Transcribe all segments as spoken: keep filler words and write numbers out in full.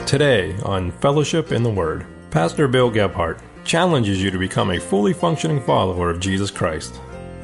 Today on Fellowship in the Word, Pastor Bill Gebhardt challenges you to become a fully functioning follower of Jesus Christ.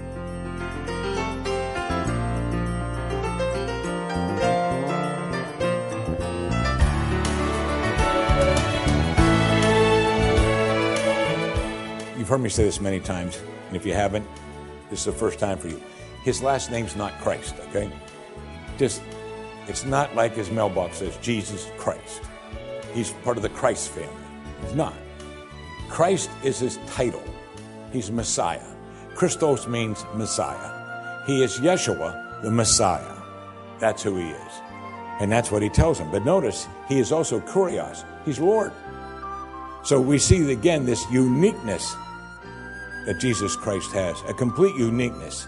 You've heard me say this many times, and if you haven't, this is the first time for you. His last name's not Christ, okay? Just, it's not like his mailbox says Jesus Christ. He's part of the Christ family. He's not. Christ is his title. He's Messiah. Christos means Messiah. He is Yeshua, the Messiah. That's who he is. And that's what he tells him. But notice, he is also Kurios. He's Lord. So we see, again, this uniqueness that Jesus Christ has, a complete uniqueness.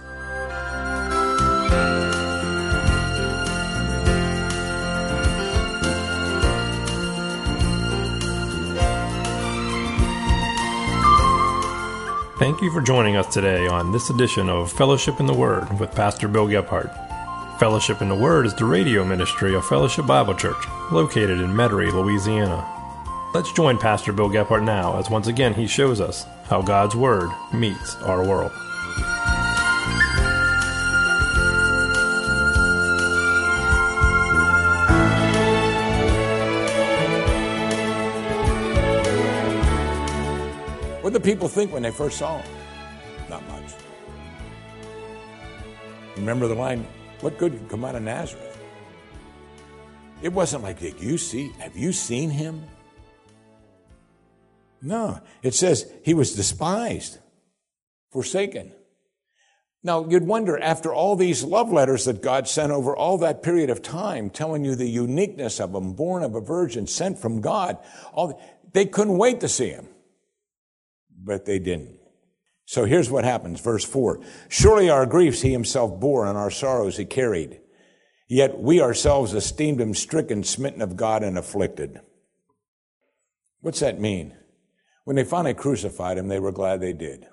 Thank you for joining us today on this edition of Fellowship in the Word with Pastor Bill Gebhardt. Fellowship in the Word is the radio ministry of Fellowship Bible Church, located in Metairie, Louisiana. Let's join Pastor Bill Gebhardt now as once again he shows us how God's Word meets our world. What did the people think when they first saw him? Not much. Remember the line, what good could come out of Nazareth? It wasn't like, did you see, have you seen him? No, it says he was despised, forsaken. Now, you'd wonder, after all these love letters that God sent over all that period of time, telling you the uniqueness of him, born of a virgin, sent from God, all they couldn't wait to see him. But they didn't. So here's what happens, verse four. Surely our griefs he himself bore, and our sorrows he carried. Yet we ourselves esteemed him stricken, smitten of God, and afflicted. What's that mean? When they finally crucified him, they were glad they did.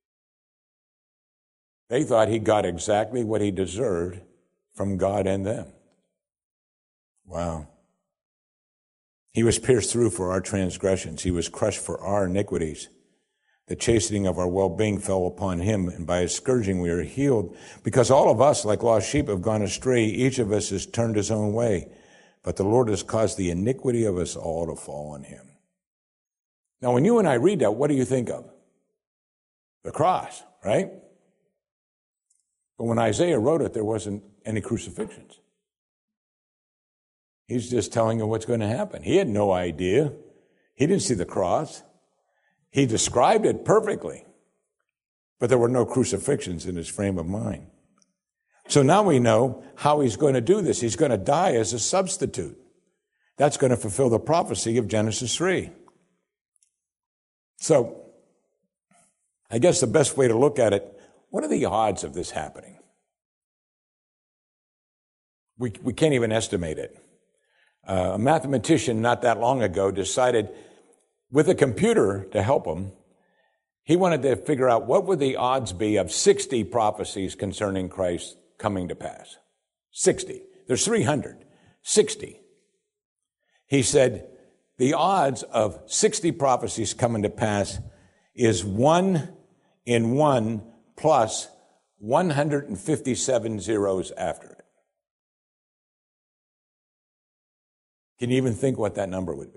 They thought he got exactly what he deserved from God and them. Wow. He was pierced through for our transgressions. He was crushed for our iniquities. The chastening of our well-being fell upon him, and by his scourging we are healed. Because all of us, like lost sheep, have gone astray. Each of us has turned his own way. But the Lord has caused the iniquity of us all to fall on him. Now, when you and I read that, what do you think of? The cross, right? But when Isaiah wrote it, there wasn't any crucifixions. He's just telling you what's going to happen. He had no idea. He didn't see the cross. He described it perfectly, but there were no crucifixions in his frame of mind. So now we know how he's going to do this. He's going to die as a substitute. That's going to fulfill the prophecy of Genesis three. So I guess the best way to look at it, what are the odds of this happening? We, we can't even estimate it. Uh, a mathematician not that long ago decided, with a computer to help him, he wanted to figure out what would the odds be of sixty prophecies concerning Christ coming to pass. sixty. There's three hundred. sixty. He said the odds of sixty prophecies coming to pass is one in one plus one hundred fifty-seven zeros after it. Can you even think what that number would be?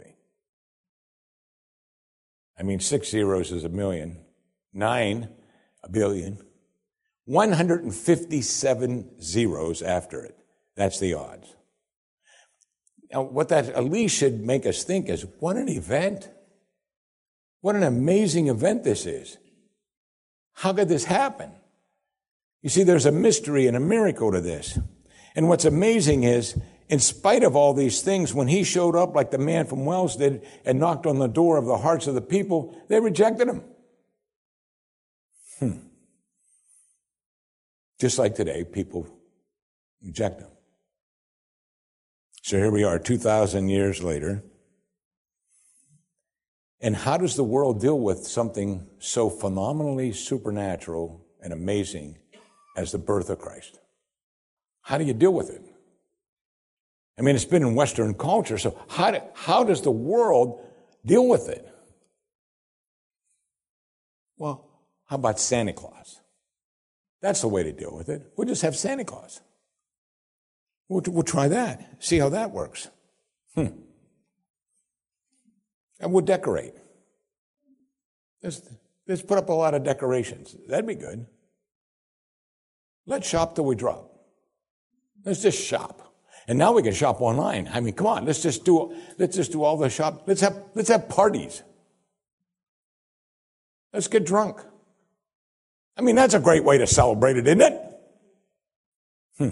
I mean, six zeros is a million, nine, a billion, one hundred fifty-seven zeros after it. That's the odds. Now, what that at least should make us think is, what an event. What an amazing event this is. How could this happen? You see, there's a mystery and a miracle to this. And what's amazing is, in spite of all these things, when he showed up like the man from Wells did and knocked on the door of the hearts of the people, they rejected him. Hmm. Just like today, people reject him. So here we are, two thousand years later. And how does the world deal with something so phenomenally supernatural and amazing as the birth of Christ? How do you deal with it? I mean, it's been in Western culture, so how, do, how does the world deal with it? Well, how about Santa Claus? That's the way to deal with it. We'll just have Santa Claus. We'll, we'll try that, see how that works. Hmm. And we'll decorate. Let's, let's put up a lot of decorations. That'd be good. Let's shop till we drop. Let's just shop. And now we can shop online. I mean, come on, let's just do let's just do all the shop. Let's have let's have parties. Let's get drunk. I mean, that's a great way to celebrate it, isn't it? Hmm.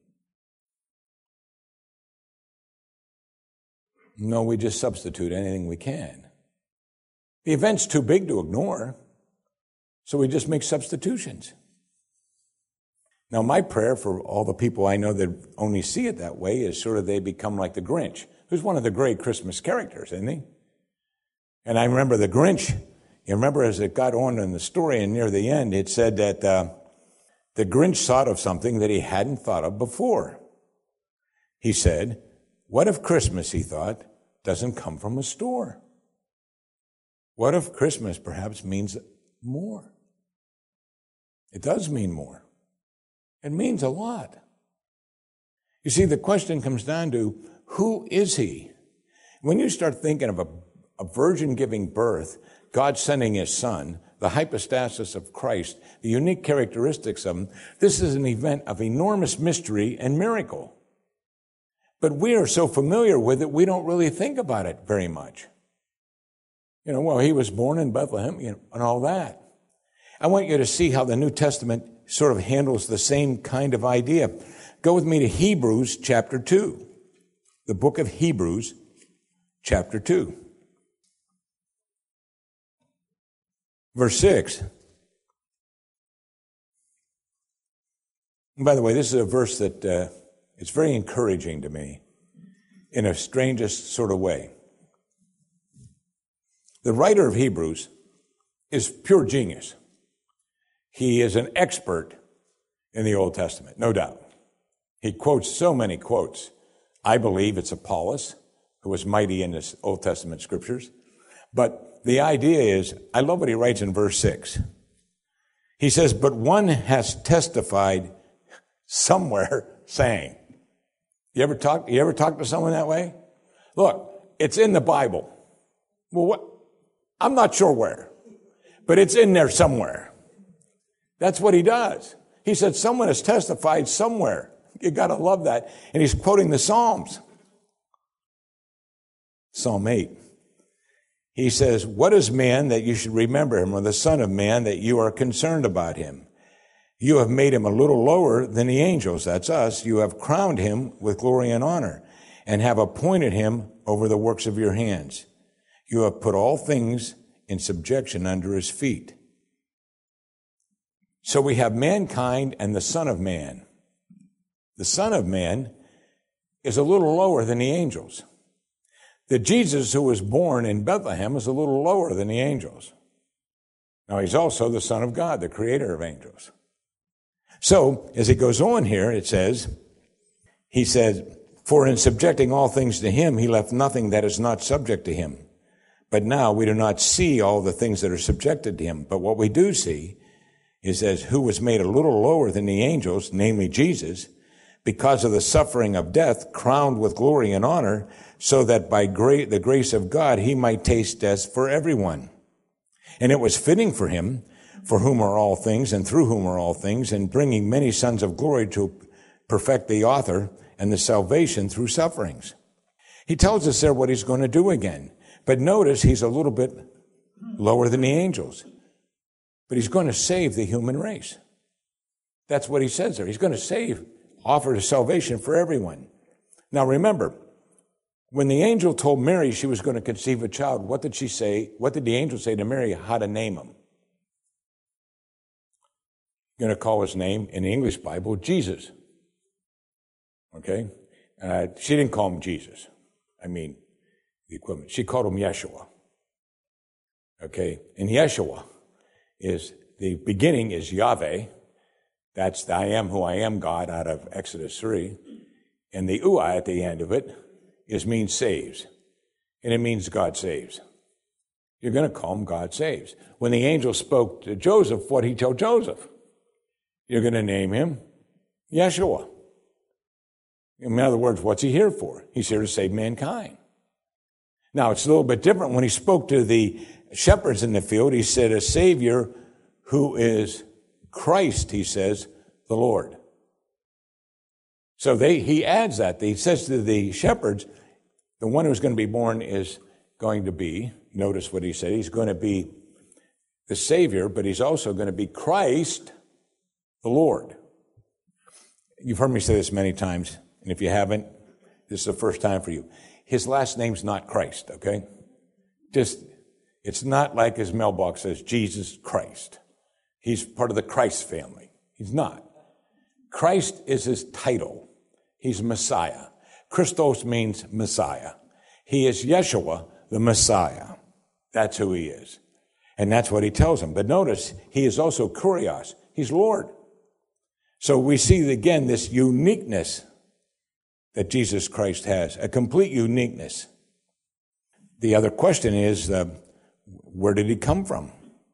No, we just substitute anything we can. The event's too big to ignore, so we just make substitutions. Now, my prayer for all the people I know that only see it that way is sort of they become like the Grinch, who's one of the great Christmas characters, isn't he? And I remember the Grinch, you remember as it got on in the story and near the end, it said that uh, the Grinch thought of something that he hadn't thought of before. He said, what if Christmas, he thought, doesn't come from a store? What if Christmas perhaps means more? It does mean more. It means a lot. You see, the question comes down to, who is he? When you start thinking of a, a virgin giving birth, God sending his son, the hypostasis of Christ, the unique characteristics of him, this is an event of enormous mystery and miracle. But we are so familiar with it, we don't really think about it very much. You know, well, he was born in Bethlehem, you know, and all that. I want you to see how the New Testament sort of handles the same kind of idea. Go with me to Hebrews chapter two. The book of Hebrews chapter two. Verse six. And by the way, this is a verse that uh, it's very encouraging to me in a strangest sort of way. The writer of Hebrews is pure genius. He is an expert in the Old Testament, no doubt. He quotes so many quotes. I believe it's Apollos, who was mighty in the Old Testament scriptures. But the idea is, I love what he writes in verse six. He says, but one has testified somewhere saying. You ever talk, you ever talk to someone that way? Look, it's in the Bible. Well, what? I'm not sure where, but it's in there somewhere. That's what he does. He said, someone has testified somewhere. You got to love that. And he's quoting the Psalms. Psalm eight. He says, what is man that you should remember him, or the son of man that you are concerned about him? You have made him a little lower than the angels. That's us. You have crowned him with glory and honor, and have appointed him over the works of your hands. You have put all things in subjection under his feet. So we have mankind and the Son of Man. The Son of Man is a little lower than the angels. The Jesus who was born in Bethlehem is a little lower than the angels. Now, he's also the Son of God, the creator of angels. So, as it goes on here, it says, he says, for in subjecting all things to him, he left nothing that is not subject to him. But now we do not see all the things that are subjected to him. But what we do see is as who was made a little lower than the angels, namely Jesus, because of the suffering of death, crowned with glory and honor, so that by gra- the grace of God he might taste death for everyone. And it was fitting for him, for whom are all things, and through whom are all things, and bringing many sons of glory to perfect the author and the salvation through sufferings. He tells us there what he's going to do again. But notice he's a little bit lower than the angels. But he's going to save the human race. That's what he says there. He's going to save, offer salvation for everyone. Now remember, when the angel told Mary she was going to conceive a child, what did she say? What did the angel say to Mary how to name him? You're going to call his name in the English Bible Jesus. Okay? Uh, she didn't call him Jesus. I mean, the equivalent. She called him Yeshua. Okay? And Yeshua is, the beginning is Yahweh. That's the I am who I am God out of Exodus three. And the ui at the end of it is means saves. And it means God saves. You're going to call him God saves. When the angel spoke to Joseph, what did he tell Joseph? You're going to name him Yeshua. In other words, what's he here for? He's here to save mankind. Now, it's a little bit different. When he spoke to the shepherds in the field, he said, a Savior who is Christ, he says, the Lord. So they, he adds that. He says to the shepherds, the one who's going to be born is going to be, notice what he said, he's going to be the Savior, but he's also going to be Christ, the Lord. You've heard me say this many times, and if you haven't, this is the first time for you. His last name's not Christ, okay? Just, it's not like his mailbox says Jesus Christ. He's part of the Christ family. He's not. Christ is his title. He's Messiah. Christos means Messiah. He is Yeshua, the Messiah. That's who he is. And that's what he tells them. But notice, he is also Kurios. He's Lord. So we see again this uniqueness that Jesus Christ has, a complete uniqueness. The other question is, uh, where did he come from?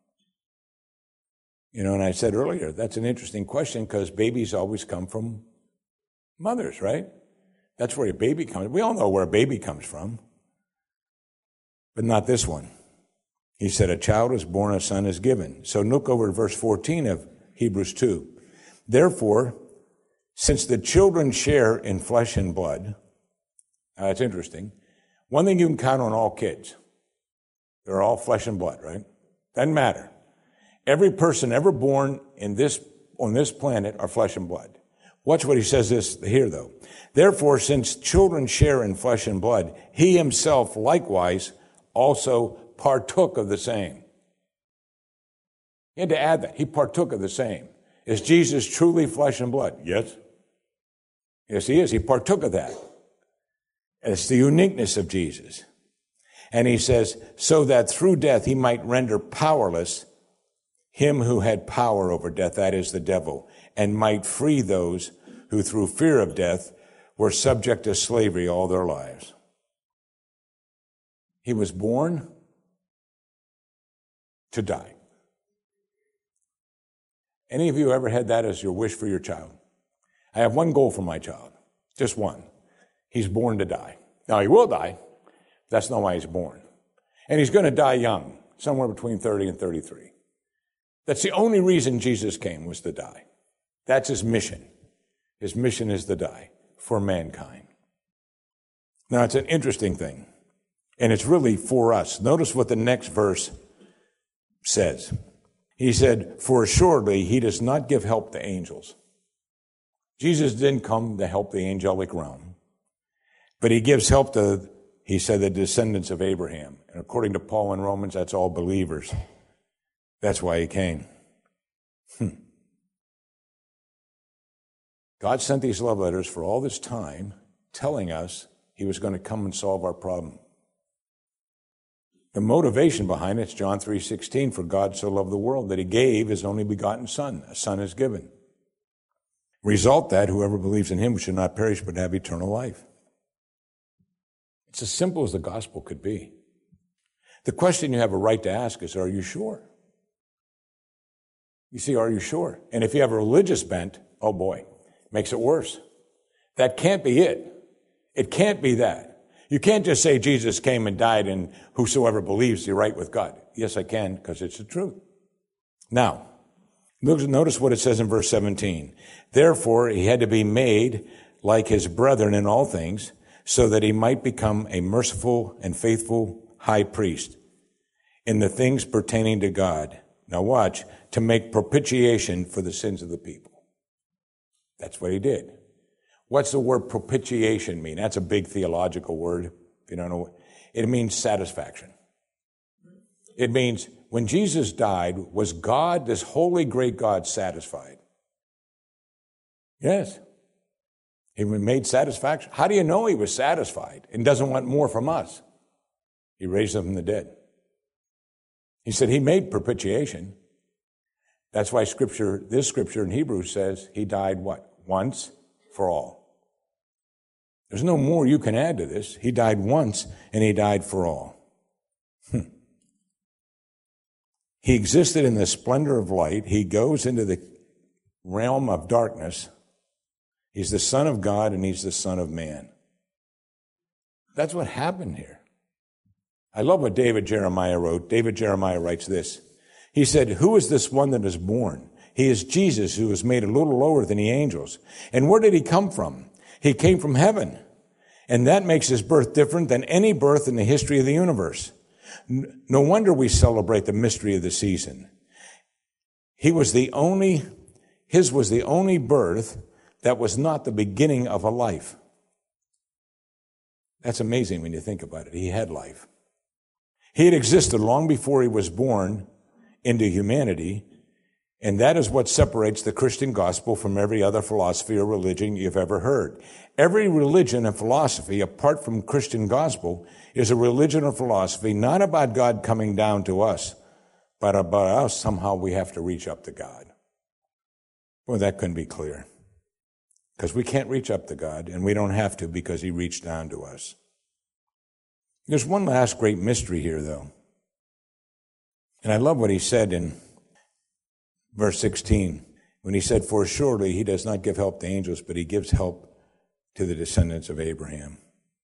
You know, and I said earlier, that's an interesting question because babies always come from mothers, right? That's where a baby comes. We all know where a baby comes from, but not this one. He said, a child is born, a son is given. So look over to verse fourteen of Hebrews two. Therefore, since the children share in flesh and blood, now that's interesting. One thing you can count on all kids, they're all flesh and blood, right? Doesn't matter. Every person ever born in this, on this planet are flesh and blood. Watch what he says this here, though. Therefore, since children share in flesh and blood, he himself likewise also partook of the same. He had to add that. He partook of the same. Is Jesus truly flesh and blood? Yes. Yes, he is. He partook of that. It's the uniqueness of Jesus. And he says, so that through death he might render powerless him who had power over death, that is the devil, and might free those who through fear of death were subject to slavery all their lives. He was born to die. Any of you ever had that as your wish for your child? I have one goal for my child, just one. He's born to die. Now, he will die. That's not why he's born. And he's going to die young, somewhere between thirty and thirty-three. That's the only reason Jesus came, was to die. That's his mission. His mission is to die for mankind. Now, it's an interesting thing, and it's really for us. Notice what the next verse says. He said, for assuredly he does not give help to angels. Jesus didn't come to help the angelic realm, but he gives help to, he said, the descendants of Abraham. And according to Paul in Romans, that's all believers. That's why he came. Hmm. God sent these love letters for all this time, telling us he was going to come and solve our problem. The motivation behind it is John three sixteen, for God so loved the world that he gave his only begotten Son. A Son is given. Result that whoever believes in him should not perish but have eternal life. It's as simple as the gospel could be. The question you have a right to ask is, are you sure? You see, are you sure? And if you have a religious bent, oh boy, makes it worse. That can't be it. It can't be that. You can't just say Jesus came and died and whosoever believes is right with God. Yes, I can, because it's the truth. Now, notice what it says in verse seventeen. Therefore, he had to be made like his brethren in all things, so that he might become a merciful and faithful high priest in the things pertaining to God. Now watch, to make propitiation for the sins of the people. That's what he did. What's the word propitiation mean? That's a big theological word. If you don't know, it means satisfaction. It means when Jesus died, was God, this holy, great God, satisfied? Yes. He made satisfaction. How do you know he was satisfied and doesn't want more from us? He raised him from the dead. He said he made propitiation. That's why scripture, this scripture in Hebrews says he died what? Once for all. There's no more you can add to this. He died once, and he died for all. Hmm. He existed in the splendor of light. He goes into the realm of darkness. He's the Son of God, and he's the Son of man. That's what happened here. I love what David Jeremiah wrote. David Jeremiah writes this. He said, who is this one that is born? He is Jesus, who was made a little lower than the angels. And where did he come from? He came from heaven. And that makes his birth different than any birth in the history of the universe. No wonder we celebrate the mystery of the season. He was the only, his was the only birth that was not the beginning of a life. That's amazing when you think about it. He had life. He had existed long before he was born into humanity, and that is what separates the Christian gospel from every other philosophy or religion you've ever heard. Every religion and philosophy, apart from Christian gospel, is a religion or philosophy not about God coming down to us, but about us somehow we have to reach up to God. Well, that couldn't be clear. Because we can't reach up to God, and we don't have to because he reached down to us. There's one last great mystery here, though. And I love what he said in verse sixteen, when he said, for surely he does not give help to angels, but he gives help to the descendants of Abraham.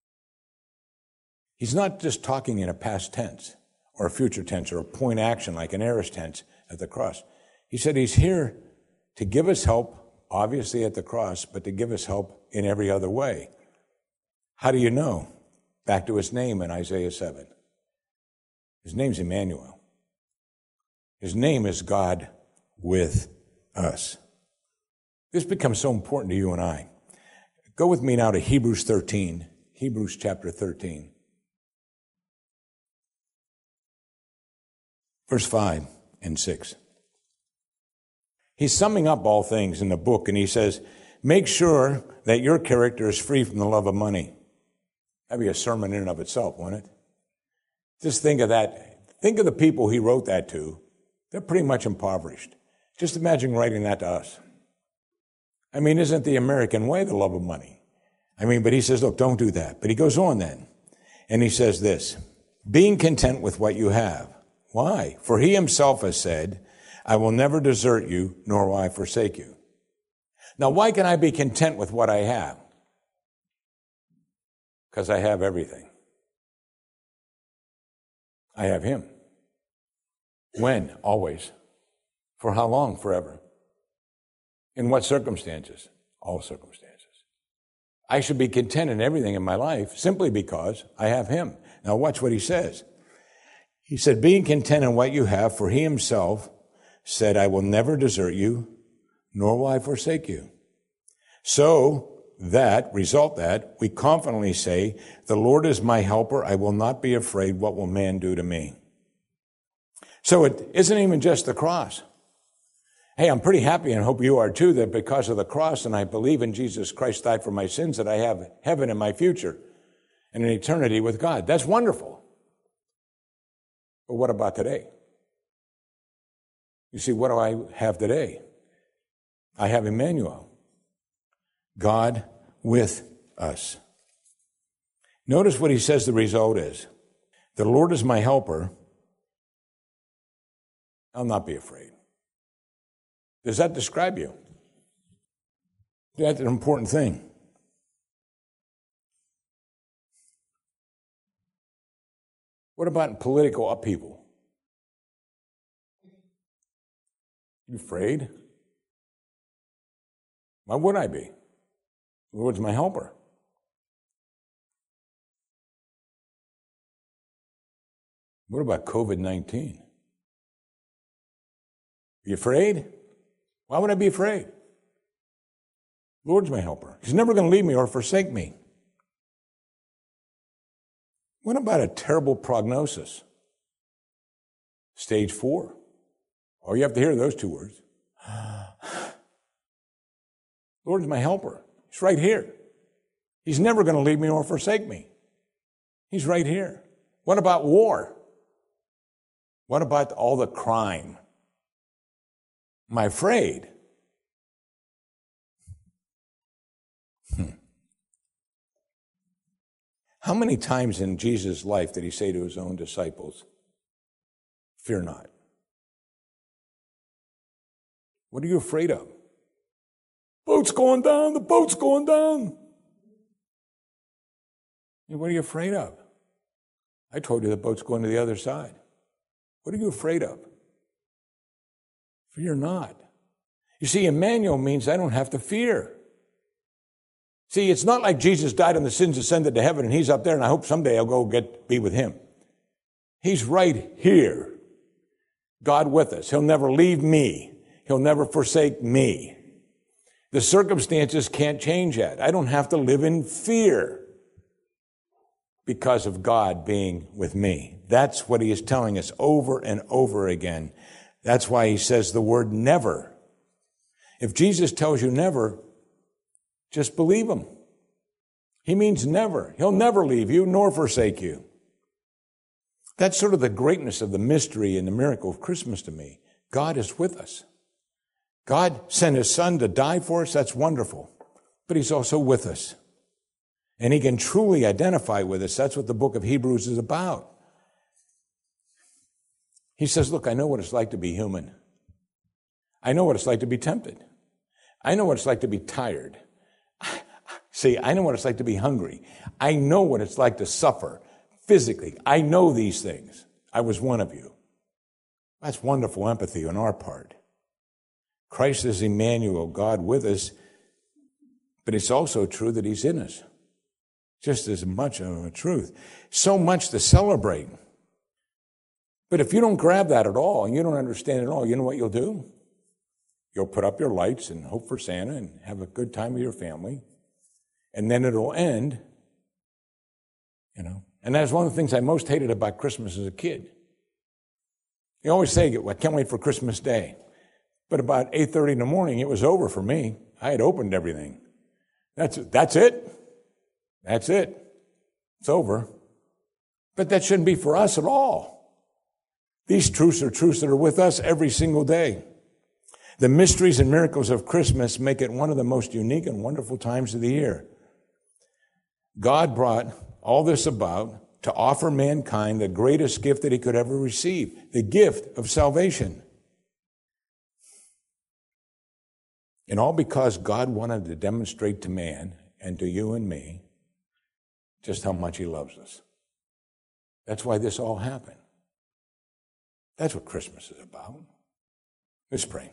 He's not just talking in a past tense or a future tense or a point action like an aorist tense at the cross. He said he's here to give us help, obviously at the cross, but to give us help in every other way. How do you know? Back to his name in Isaiah seven. His name's Emmanuel. His name is God with us. This becomes so important to you and I. Go with me now to Hebrews thirteen, Hebrews chapter thirteen. Verse five and six. He's summing up all things in the book, and he says, make sure that your character is free from the love of money. That'd be a sermon in and of itself, wouldn't it? Just think of that. Think of the people he wrote that to. They're pretty much impoverished. Just imagine writing that to us. I mean, isn't the American way the love of money? I mean, but he says, look, don't do that. But he goes on then, and he says this, being content with what you have. Why? For he himself has said, I will never desert you, nor will I forsake you. Now, why can I be content with what I have? Because I have everything. I have him. When? Always. For how long? Forever. In what circumstances? All circumstances. I should be content in everything in my life simply because I have him. Now watch what he says. He said, being content in what you have, for he himself said, I will never desert you, nor will I forsake you. So that, result that, we confidently say, the Lord is my helper, I will not be afraid, what will man do to me? So it isn't even just the cross. Hey, I'm pretty happy, and hope you are too, that because of the cross, and I believe in Jesus Christ died for my sins, that I have heaven in my future and an eternity with God. That's wonderful. But what about today? You see, what do I have today? I have Emmanuel, God with us. Notice what he says the result is. The Lord is my helper. I'll not be afraid. Does that describe you? That's an important thing. What about political upheaval? You afraid? Why would I be? The Lord's my helper. What about covid nineteen? You afraid? Why would I be afraid? The Lord's my helper. He's never going to leave me or forsake me. What about a terrible prognosis? Stage four. Oh, you have to hear those two words. Lord's my helper. He's right here. He's never going to leave me or forsake me. He's right here. What about war? What about all the crime? Am I afraid? Hmm. How many times in Jesus' life did he say to his own disciples, fear not? What are you afraid of? Boat's going down, the boat's going down. What are you afraid of? I told you the boat's going to the other side. What are you afraid of? Fear not. You see, Emmanuel means I don't have to fear. See, it's not like Jesus died and the sins ascended to heaven and he's up there and I hope someday I'll go get be with him. He's right here. God with us. He'll never leave me. He'll never forsake me. The circumstances can't change that. I don't have to live in fear because of God being with me. That's what he is telling us over and over again. That's why he says the word never. If Jesus tells you never, just believe him. He means never. He'll never leave you nor forsake you. That's sort of the greatness of the mystery and the miracle of Christmas to me. God is with us. God sent his son to die for us. That's wonderful. But he's also with us. And he can truly identify with us. That's what the book of Hebrews is about. He says, look, I know what it's like to be human. I know what it's like to be tempted. I know what it's like to be tired. See, I know what it's like to be hungry. I know what it's like to suffer physically. I know these things. I was one of you. That's wonderful empathy on our part. Christ is Emmanuel, God with us, but it's also true that he's in us. Just as much of a truth. So much to celebrate. But if you don't grab that at all, and you don't understand it at all, you know what you'll do? You'll put up your lights and hope for Santa and have a good time with your family. And then it'll end, you know. And that's one of the things I most hated about Christmas as a kid. You always say, I can't wait for Christmas Day. But about eight thirty in the morning, it was over for me. I had opened everything. That's it. That's it. That's it. It's over. But that shouldn't be for us at all. These truths are truths that are with us every single day. The mysteries and miracles of Christmas make it one of the most unique and wonderful times of the year. God brought all this about to offer mankind the greatest gift that he could ever receive, the gift of salvation. And all because God wanted to demonstrate to man and to you and me just how much he loves us. That's why this all happened. That's what Christmas is about. Let's pray.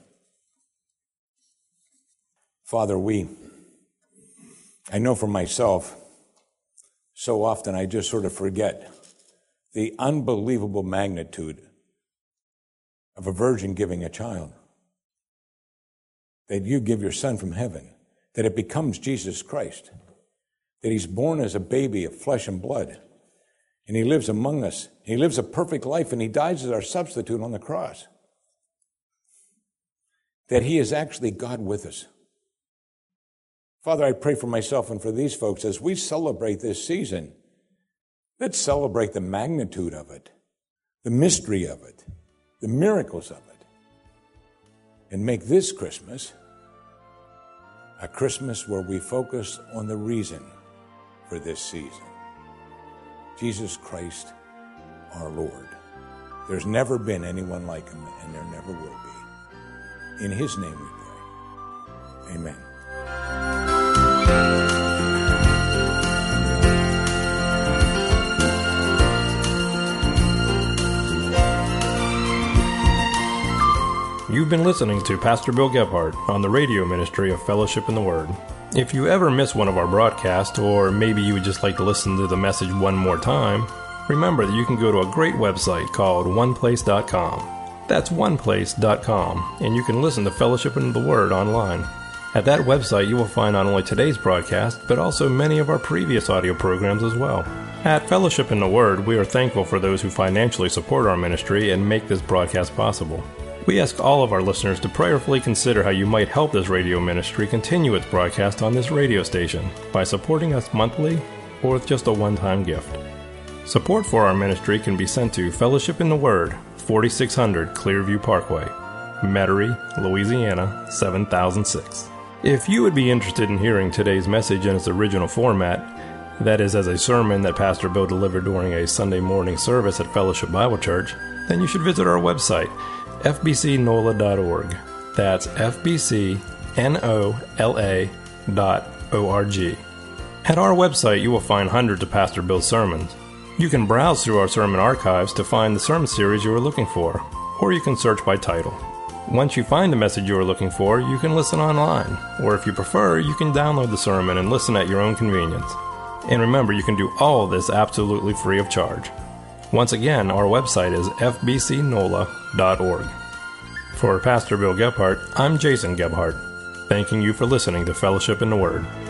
Father, we, I know for myself, so often I just sort of forget the unbelievable magnitude of a virgin giving a child. That you give your son from heaven, that it becomes Jesus Christ, that he's born as a baby of flesh and blood, and he lives among us. He lives a perfect life, and he dies as our substitute on the cross. That he is actually God with us. Father, I pray for myself and for these folks as we celebrate this season. Let's celebrate the magnitude of it, the mystery of it, the miracles of it, and make this Christmas a Christmas where we focus on the reason for this season. Jesus Christ, our Lord. There's never been anyone like him, and there never will be. In his name we pray. Amen. You've been listening to Pastor Bill Gebhardt on the radio ministry of Fellowship in the Word. If you ever miss one of our broadcasts, or maybe you would just like to listen to the message one more time, remember that you can go to a great website called one place dot com. That's one place dot com, and you can listen to Fellowship in the Word online. At that website, you will find not only today's broadcast, but also many of our previous audio programs as well. At Fellowship in the Word, we are thankful for those who financially support our ministry and make this broadcast possible. We ask all of our listeners to prayerfully consider how you might help this radio ministry continue its broadcast on this radio station by supporting us monthly or with just a one-time gift. Support for our ministry can be sent to Fellowship in the Word, forty-six hundred Clearview Parkway, Metairie, Louisiana, seven thousand six. If you would be interested in hearing today's message in its original format, that is as a sermon that Pastor Bill delivered during a Sunday morning service at Fellowship Bible Church, then you should visit our website, f b c nola dot org. That's f b c nola dot org. At our website, you will find hundreds of Pastor Bill's sermons. You can browse through our sermon archives to find the sermon series you are looking for, or you can search by title. Once you find the message you are looking for, you can listen online, or if you prefer, you can download the sermon and listen at your own convenience. And remember, you can do all of this absolutely free of charge. Once again, our website is f b c nola dot org. For Pastor Bill Gebhardt, I'm Jason Gebhardt, thanking you for listening to Fellowship in the Word.